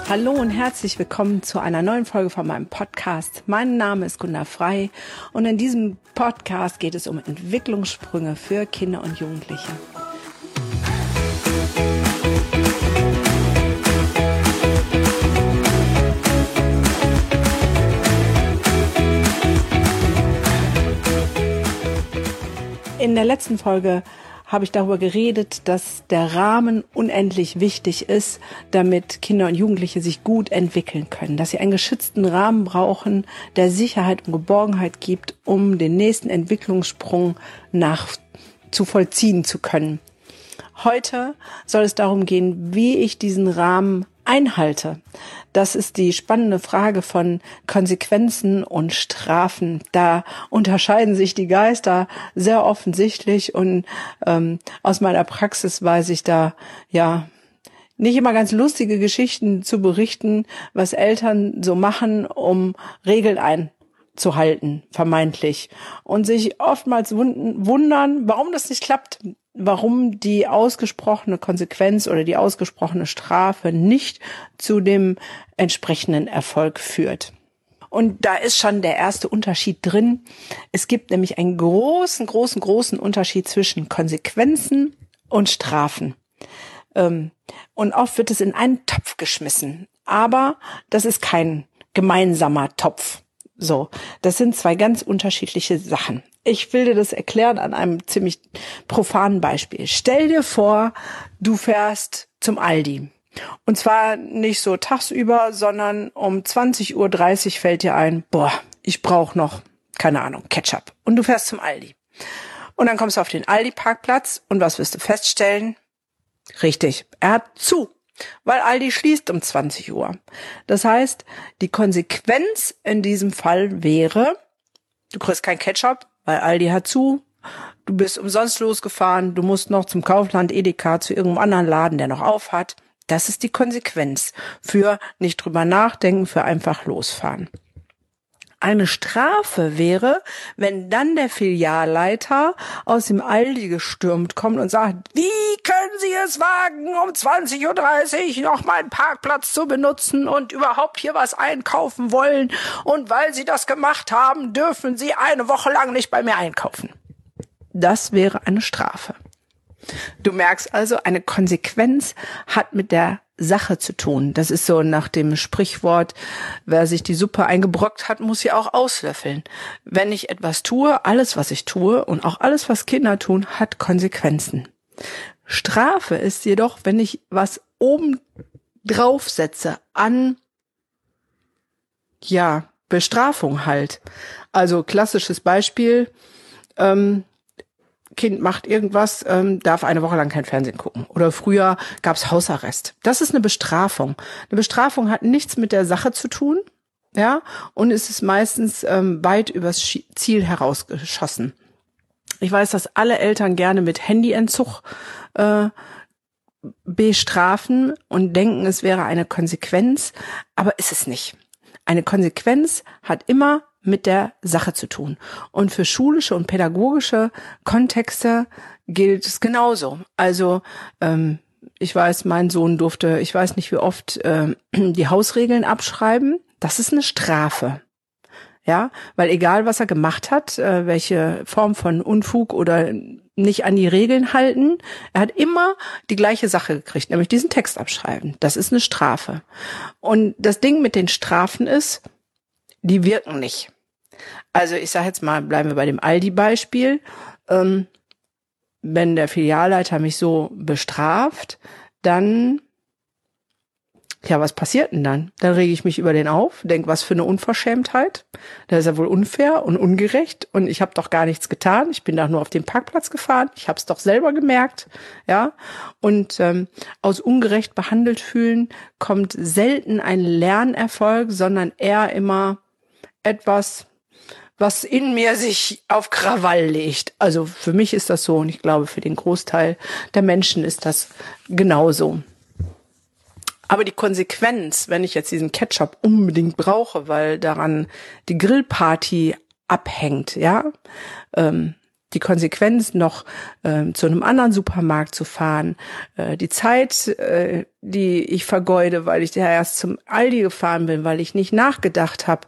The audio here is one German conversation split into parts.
Hallo und herzlich willkommen zu einer neuen Folge von meinem Podcast. Mein Name ist Gunda Frei und in diesem Podcast geht es um Entwicklungssprünge für Kinder und Jugendliche. In der letzten Folge habe ich darüber geredet, dass der Rahmen unendlich wichtig ist, damit Kinder und Jugendliche sich gut entwickeln können. Dass sie einen geschützten Rahmen brauchen, der Sicherheit und Geborgenheit gibt, um den nächsten Entwicklungssprung zu vollziehen zu können. Heute soll es darum gehen, wie ich diesen Rahmen einhalte. Das ist die spannende Frage von Konsequenzen und Strafen. Da unterscheiden sich die Geister sehr offensichtlich und aus meiner Praxis weiß ich da nicht immer ganz lustige Geschichten zu berichten, was Eltern so machen, um Regeln einzuhalten, vermeintlich. Und sich oftmals wundern, warum das nicht klappt. Warum die ausgesprochene Konsequenz oder die ausgesprochene Strafe nicht zu dem entsprechenden Erfolg führt. Und da ist schon der erste Unterschied drin. Es gibt nämlich einen großen Unterschied zwischen Konsequenzen und Strafen. Und oft wird es in einen Topf geschmissen. Aber das ist kein gemeinsamer Topf. So, das sind zwei ganz unterschiedliche Sachen. Ich will dir das erklären an einem ziemlich profanen Beispiel. Stell dir vor, du fährst zum Aldi. Und zwar nicht so tagsüber, sondern um 20:30 Uhr fällt dir ein, ich brauche noch, keine Ahnung, Ketchup. Und du fährst zum Aldi. Und dann kommst du auf den Aldi-Parkplatz und was wirst du feststellen? Richtig, er hat zu. Weil Aldi schließt um 20 Uhr. Das heißt, die Konsequenz in diesem Fall wäre, du kriegst kein Ketchup, weil Aldi hat zu, du bist umsonst losgefahren, du musst noch zum Kaufland, Edeka, zu irgendeinem anderen Laden, der noch auf hat. Das ist die Konsequenz für nicht drüber nachdenken, für einfach losfahren. Eine Strafe wäre, wenn dann der Filialleiter aus dem Aldi gestürmt kommt und sagt, wie können Sie es wagen, um 20:30 Uhr noch meinen Parkplatz zu benutzen und überhaupt hier was einkaufen wollen? Und weil Sie das gemacht haben, dürfen Sie eine Woche lang nicht bei mir einkaufen. Das wäre eine Strafe. Du merkst also, eine Konsequenz hat mit der Sache zu tun. Das ist so nach dem Sprichwort, wer sich die Suppe eingebrockt hat, muss sie auch auslöffeln. Wenn ich etwas tue, alles, was ich tue und auch alles, was Kinder tun, hat Konsequenzen. Strafe ist jedoch, wenn ich was oben drauf setze an, Bestrafung halt. Also klassisches Beispiel, Kind macht irgendwas, darf eine Woche lang kein Fernsehen gucken. Oder früher gab's Hausarrest. Das ist eine Bestrafung. Eine Bestrafung hat nichts mit der Sache zu tun, und es ist meistens weit übers Ziel herausgeschossen. Ich weiß, dass alle Eltern gerne mit Handyentzug bestrafen und denken, es wäre eine Konsequenz, aber ist es nicht. Eine Konsequenz hat immer mit der Sache zu tun. Und für schulische und pädagogische Kontexte gilt es genauso. Also ich weiß, mein Sohn durfte, ich weiß nicht wie oft, die Hausregeln abschreiben. Das ist eine Strafe. Ja, weil egal was er gemacht hat, welche Form von Unfug oder nicht an die Regeln halten, er hat immer die gleiche Sache gekriegt, nämlich diesen Text abschreiben. Das ist eine Strafe. Und das Ding mit den Strafen ist, die wirken nicht. Also ich sage jetzt mal, bleiben wir bei dem Aldi-Beispiel. Wenn der Filialleiter mich so bestraft, dann, was passiert denn dann? Dann rege ich mich über den auf, denke, was für eine Unverschämtheit. Das ist ja wohl unfair und ungerecht und ich habe doch gar nichts getan. Ich bin doch nur auf den Parkplatz gefahren. Ich habe es doch selber gemerkt, Und aus ungerecht behandelt fühlen kommt selten ein Lernerfolg, sondern eher immer etwas, was in mir sich auf Krawall legt. Also für mich ist das so und ich glaube, für den Großteil der Menschen ist das genauso. Aber die Konsequenz, wenn ich jetzt diesen Ketchup unbedingt brauche, weil daran die Grillparty abhängt, Die Konsequenz, noch zu einem anderen Supermarkt zu fahren, die Zeit, die ich vergeude, weil ich ja erst zum Aldi gefahren bin, weil ich nicht nachgedacht habe,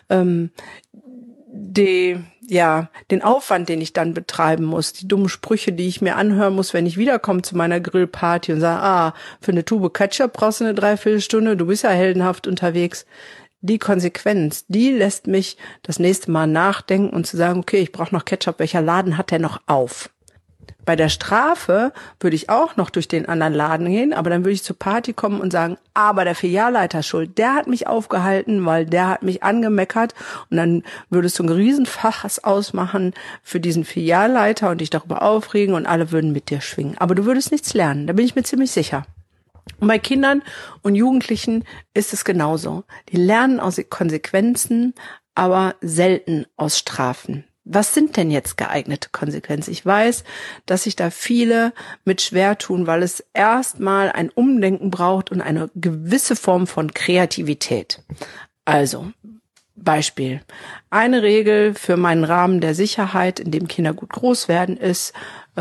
den Aufwand, den ich dann betreiben muss, die dummen Sprüche, die ich mir anhören muss, wenn ich wiederkomme zu meiner Grillparty und sage, für eine Tube Ketchup brauchst du eine Dreiviertelstunde, du bist ja heldenhaft unterwegs. Die Konsequenz, die lässt mich das nächste Mal nachdenken und zu sagen, okay, ich brauche noch Ketchup, welcher Laden hat der noch auf? Bei der Strafe würde ich auch noch durch den anderen Laden gehen, aber dann würde ich zur Party kommen und sagen, aber der Filialleiter ist schuld, der hat mich aufgehalten, weil der hat mich angemeckert, und dann würdest du ein Riesenfass ausmachen für diesen Filialleiter und dich darüber aufregen und alle würden mit dir schwingen. Aber du würdest nichts lernen, da bin ich mir ziemlich sicher. Und bei Kindern und Jugendlichen ist es genauso. Die lernen aus Konsequenzen, aber selten aus Strafen. Was sind denn jetzt geeignete Konsequenzen? Ich weiß, dass sich da viele mit schwer tun, weil es erstmal ein Umdenken braucht und eine gewisse Form von Kreativität. Also, Beispiel. Eine Regel für meinen Rahmen der Sicherheit, in dem Kinder gut groß werden, ist,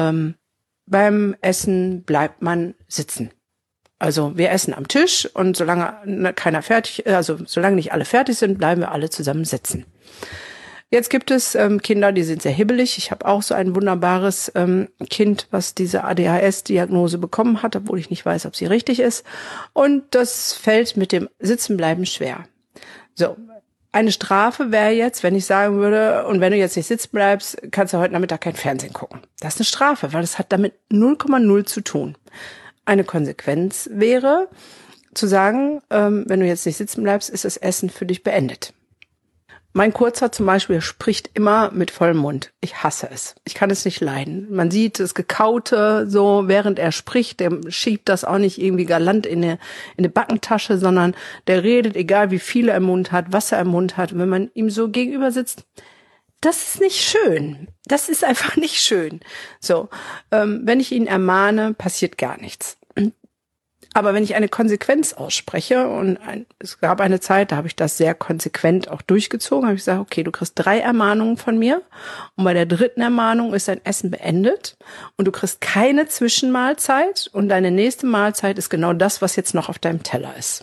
beim Essen bleibt man sitzen. Also wir essen am Tisch und solange solange nicht alle fertig sind, bleiben wir alle zusammen sitzen. Jetzt gibt es Kinder, die sind sehr hibbelig. Ich habe auch so ein wunderbares Kind, was diese ADHS-Diagnose bekommen hat, obwohl ich nicht weiß, ob sie richtig ist. Und das fällt mit dem Sitzenbleiben schwer. So, eine Strafe wäre jetzt, wenn ich sagen würde, und wenn du jetzt nicht sitzen bleibst, kannst du heute Nachmittag kein Fernsehen gucken. Das ist eine Strafe, weil das hat damit 0,0 zu tun. Eine Konsequenz wäre, zu sagen, wenn du jetzt nicht sitzen bleibst, ist das Essen für dich beendet. Mein Kurzer zum Beispiel spricht immer mit vollem Mund. Ich hasse es. Ich kann es nicht leiden. Man sieht das Gekaute so, während er spricht. Der schiebt das auch nicht irgendwie galant in eine Backentasche, sondern der redet, egal wie viel er im Mund hat, was er im Mund hat. Und wenn man ihm so gegenüber sitzt, das ist nicht schön. Das ist einfach nicht schön. So, wenn ich ihn ermahne, passiert gar nichts. Aber wenn ich eine Konsequenz ausspreche, und es gab eine Zeit, da habe ich das sehr konsequent auch durchgezogen, habe ich gesagt, okay, du kriegst 3 Ermahnungen von mir, und bei der 3. Ermahnung ist dein Essen beendet und du kriegst keine Zwischenmahlzeit, und deine nächste Mahlzeit ist genau das, was jetzt noch auf deinem Teller ist.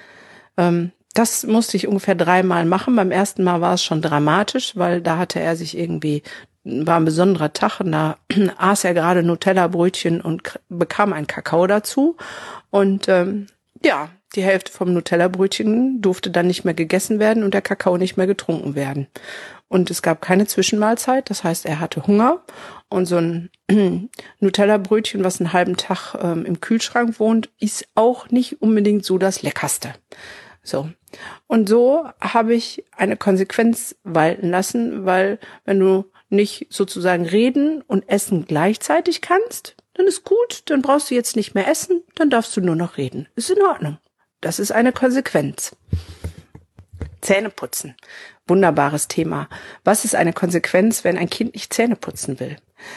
Das musste ich ungefähr 3 Mal machen. Beim ersten Mal war es schon dramatisch, weil da hatte er sich war ein besonderer Tag, und da aß er gerade Nutella-Brötchen und bekam einen Kakao dazu. Und die Hälfte vom Nutella-Brötchen durfte dann nicht mehr gegessen werden und der Kakao nicht mehr getrunken werden. Und es gab keine Zwischenmahlzeit, das heißt, er hatte Hunger, und so ein Nutella-Brötchen, was einen halben Tag im Kühlschrank wohnt, ist auch nicht unbedingt so das Leckerste. So. Und so habe ich eine Konsequenz walten lassen, weil wenn du nicht sozusagen reden und essen gleichzeitig kannst, dann ist gut, dann brauchst du jetzt nicht mehr essen, dann darfst du nur noch reden. Ist in Ordnung. Das ist eine Konsequenz. Zähne putzen. Wunderbares Thema. Was ist eine Konsequenz, wenn ein Kind nicht Zähne putzen will?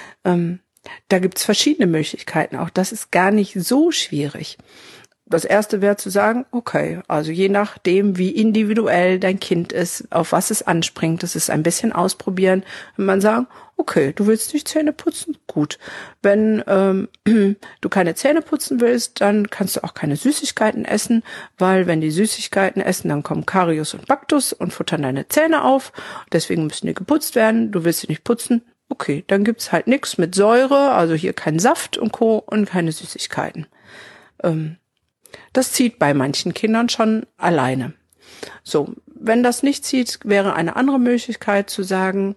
Da gibt's verschiedene Möglichkeiten. Auch das ist gar nicht so schwierig. Das erste wäre zu sagen, okay, also je nachdem, wie individuell dein Kind ist, auf was es anspringt, das ist ein bisschen ausprobieren. Wenn man sagen, okay, du willst nicht Zähne putzen? Gut. Wenn du keine Zähne putzen willst, dann kannst du auch keine Süßigkeiten essen, weil wenn die Süßigkeiten essen, dann kommen Karies und Baktus und futtern deine Zähne auf. Deswegen müssen die geputzt werden. Du willst sie nicht putzen? Okay, dann gibt's halt nichts mit Säure, also hier kein Saft und Co. und keine Süßigkeiten. Das zieht bei manchen Kindern schon alleine. So, wenn das nicht zieht, wäre eine andere Möglichkeit zu sagen,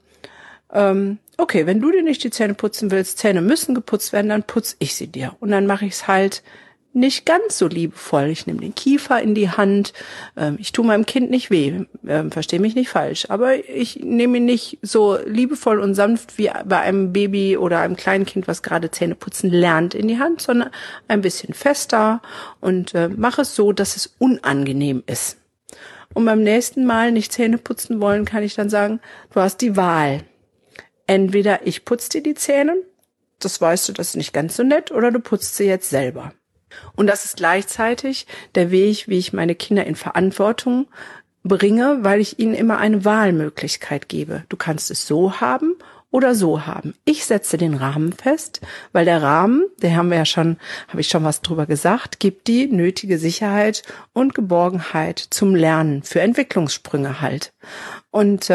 okay, wenn du dir nicht die Zähne putzen willst, Zähne müssen geputzt werden, dann putze ich sie dir. Und dann mache ich es halt nicht ganz so liebevoll. Ich nehme den Kiefer in die Hand. Ich tue meinem Kind nicht weh. Verstehe mich nicht falsch. Aber ich nehme ihn nicht so liebevoll und sanft wie bei einem Baby oder einem kleinen Kind, was gerade Zähne putzen lernt, in die Hand, sondern ein bisschen fester und mache es so, dass es unangenehm ist. Und beim nächsten Mal nicht Zähne putzen wollen, kann ich dann sagen, du hast die Wahl. Entweder ich putze dir die Zähne, das weißt du, das ist nicht ganz so nett, oder du putzt sie jetzt selber. Und das ist gleichzeitig der Weg, wie ich meine Kinder in Verantwortung bringe, weil ich ihnen immer eine Wahlmöglichkeit gebe. Du kannst es so haben oder so haben. Ich setze den Rahmen fest, weil der Rahmen, habe ich schon was drüber gesagt, gibt die nötige Sicherheit und Geborgenheit zum Lernen, für Entwicklungssprünge halt. Und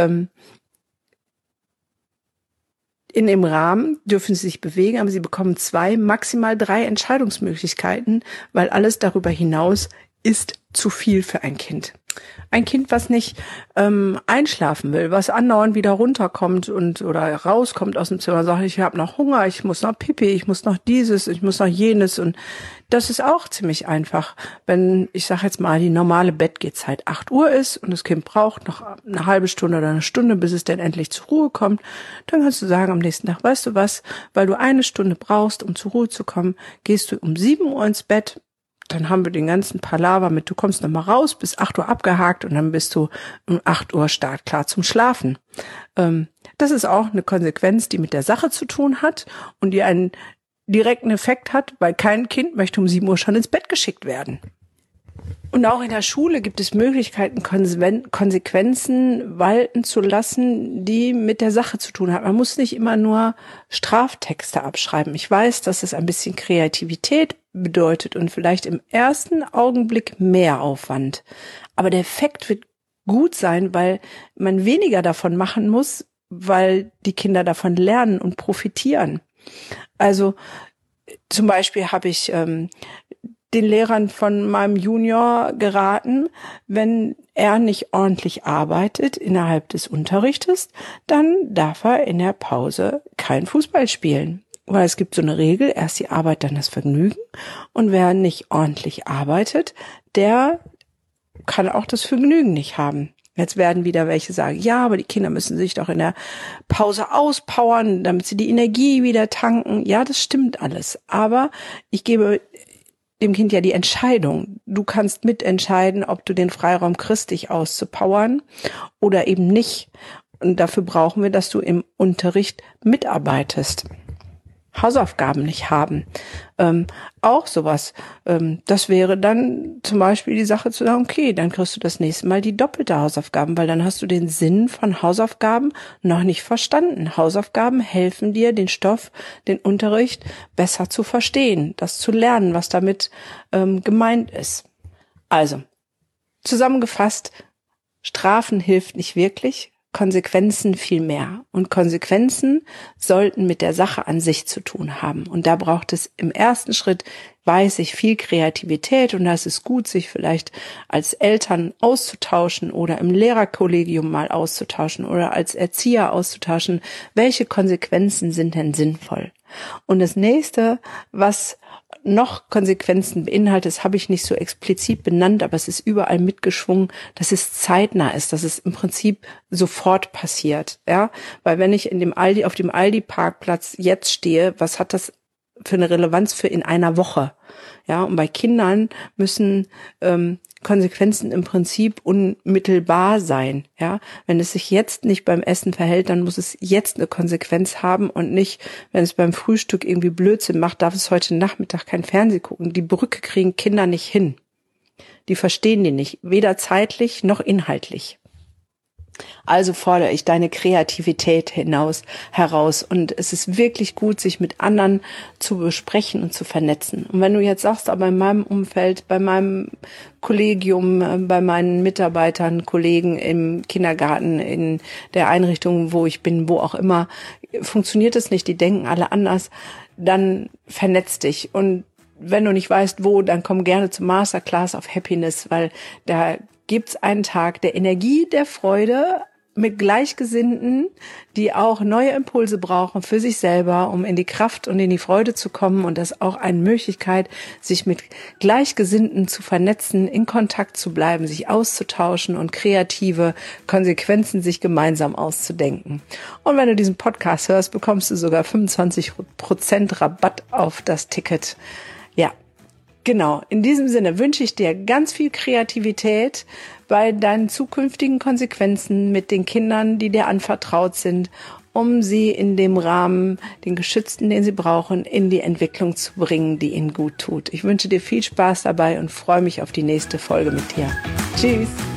in dem Rahmen dürfen sie sich bewegen, aber sie bekommen 2, maximal 3 Entscheidungsmöglichkeiten, weil alles darüber hinaus ist zu viel für ein Kind. Ein Kind, was nicht einschlafen will, was andauernd wieder runterkommt oder rauskommt aus dem Zimmer, sagt, ich habe noch Hunger, ich muss noch Pipi, ich muss noch dieses, ich muss noch jenes, und das ist auch ziemlich einfach. Wenn, ich sage jetzt mal, die normale Bettgehzeit 8 Uhr ist und das Kind braucht noch eine halbe Stunde oder eine Stunde, bis es denn endlich zur Ruhe kommt, dann kannst du sagen am nächsten Tag, weißt du was, weil du eine Stunde brauchst, um zur Ruhe zu kommen, gehst du um 7 Uhr ins Bett. Dann haben wir den ganzen Palaver mit, du kommst nochmal raus, bis 8 Uhr abgehakt und dann bist du um 8 Uhr startklar zum Schlafen. Das ist auch eine Konsequenz, die mit der Sache zu tun hat und die einen direkten Effekt hat, weil kein Kind möchte um 7 Uhr schon ins Bett geschickt werden. Und auch in der Schule gibt es Möglichkeiten, Konsequenzen walten zu lassen, die mit der Sache zu tun haben. Man muss nicht immer nur Straftexte abschreiben. Ich weiß, dass es ein bisschen Kreativität bedeutet und vielleicht im ersten Augenblick mehr Aufwand. Aber der Effekt wird gut sein, weil man weniger davon machen muss, weil die Kinder davon lernen und profitieren. Also zum Beispiel habe ich den Lehrern von meinem Junior geraten, wenn er nicht ordentlich arbeitet innerhalb des Unterrichtes, dann darf er in der Pause kein Fußball spielen. Weil es gibt so eine Regel, erst die Arbeit, dann das Vergnügen. Und wer nicht ordentlich arbeitet, der kann auch das Vergnügen nicht haben. Jetzt werden wieder welche sagen, ja, aber die Kinder müssen sich doch in der Pause auspowern, damit sie die Energie wieder tanken. Ja, das stimmt alles. Aber ich gebe dem Kind ja die Entscheidung. Du kannst mitentscheiden, ob du den Freiraum kriegst, dich auszupowern oder eben nicht. Und dafür brauchen wir, dass du im Unterricht mitarbeitest. Hausaufgaben nicht haben. Auch sowas. Das wäre dann zum Beispiel die Sache zu sagen, okay, dann kriegst du das nächste Mal die doppelte Hausaufgaben, weil dann hast du den Sinn von Hausaufgaben noch nicht verstanden. Hausaufgaben helfen dir, den Stoff, den Unterricht besser zu verstehen, das zu lernen, was damit gemeint ist. Also, zusammengefasst, Strafen hilft nicht wirklich, Konsequenzen viel mehr. Und Konsequenzen sollten mit der Sache an sich zu tun haben. Und da braucht es im ersten Schritt, weiß ich, viel Kreativität. Und da ist es gut, sich vielleicht als Eltern auszutauschen oder im Lehrerkollegium mal auszutauschen oder als Erzieher auszutauschen. Welche Konsequenzen sind denn sinnvoll? Und das nächste, was noch Konsequenzen beinhaltet, das habe ich nicht so explizit benannt, aber es ist überall mitgeschwungen, dass es zeitnah ist, dass es im Prinzip sofort passiert, ja, weil wenn ich auf dem Aldi-Parkplatz jetzt stehe, was hat das für eine Relevanz für in einer Woche, ja, und bei Kindern müssen Konsequenzen im Prinzip unmittelbar sein, ja. Wenn es sich jetzt nicht beim Essen verhält, dann muss es jetzt eine Konsequenz haben und nicht, wenn es beim Frühstück irgendwie Blödsinn macht, darf es heute Nachmittag kein Fernsehen gucken. Die Brücke kriegen Kinder nicht hin. Die verstehen die nicht, weder zeitlich noch inhaltlich. Also fordere ich deine Kreativität heraus und es ist wirklich gut, sich mit anderen zu besprechen und zu vernetzen. Und wenn du jetzt sagst, aber in meinem Umfeld, bei meinem Kollegium, bei meinen Mitarbeitern, Kollegen im Kindergarten, in der Einrichtung, wo ich bin, wo auch immer, funktioniert es nicht, die denken alle anders, dann vernetz dich. Und wenn du nicht weißt, wo, dann komm gerne zum Masterclass of Happiness, weil da gibt's einen Tag der Energie, der Freude mit Gleichgesinnten, die auch neue Impulse brauchen für sich selber, um in die Kraft und in die Freude zu kommen. Und das ist auch eine Möglichkeit, sich mit Gleichgesinnten zu vernetzen, in Kontakt zu bleiben, sich auszutauschen und kreative Konsequenzen sich gemeinsam auszudenken. Und wenn du diesen Podcast hörst, bekommst du sogar 25% Rabatt auf das Ticket. Ja. Genau, in diesem Sinne wünsche ich dir ganz viel Kreativität bei deinen zukünftigen Konsequenzen mit den Kindern, die dir anvertraut sind, um sie in dem Rahmen, den geschützten, den sie brauchen, in die Entwicklung zu bringen, die ihnen gut tut. Ich wünsche dir viel Spaß dabei und freue mich auf die nächste Folge mit dir. Tschüss!